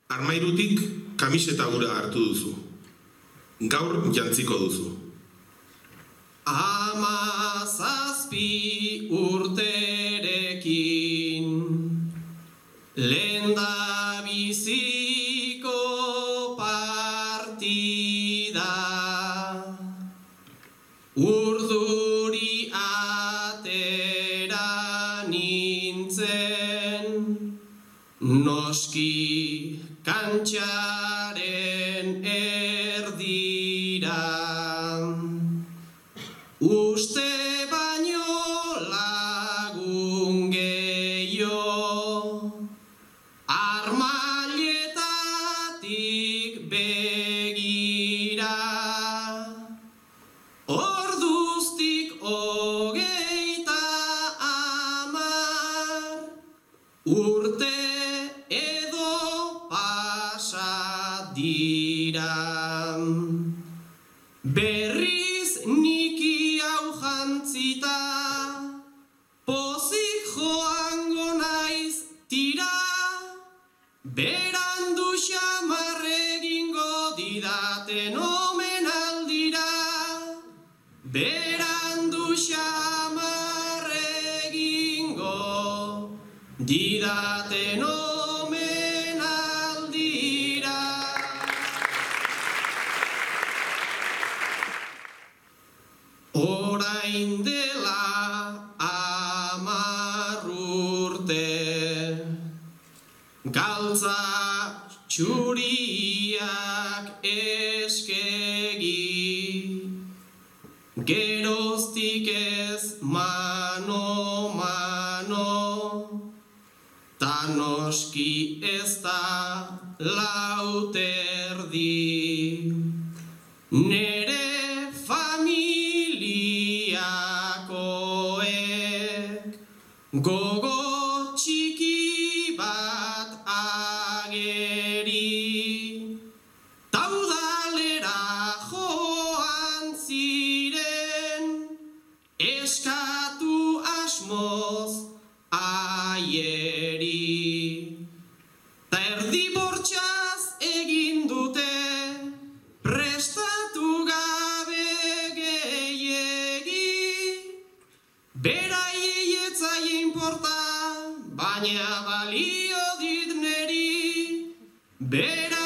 Armairutik kamiseta gura hartu duzu. Gaur jantziko duzu. 17 urterekin lehendabiziko partida urduri atera nintzen noski kantxaren erdira uste baino lagun gehiago armailetatik begira orduztik 30 urte edo pasa dira berriz niki hau jantzita pozik joango naiz tira berandu xamar egingo didaten omenaldira berandu xamar egingo didaten omenaldira. Orain dela 10 urte galtza txuriak eskegi geroztik ez mano ta noski ez da lauterdi nere familiakoek gogo txiki bat ageri ta udalera joan ziren eskatu asmoz aieri ta erdi bortxaz egin dute prestatu gabe gehiegi beraiei ez zaie inporta baina balio dit neri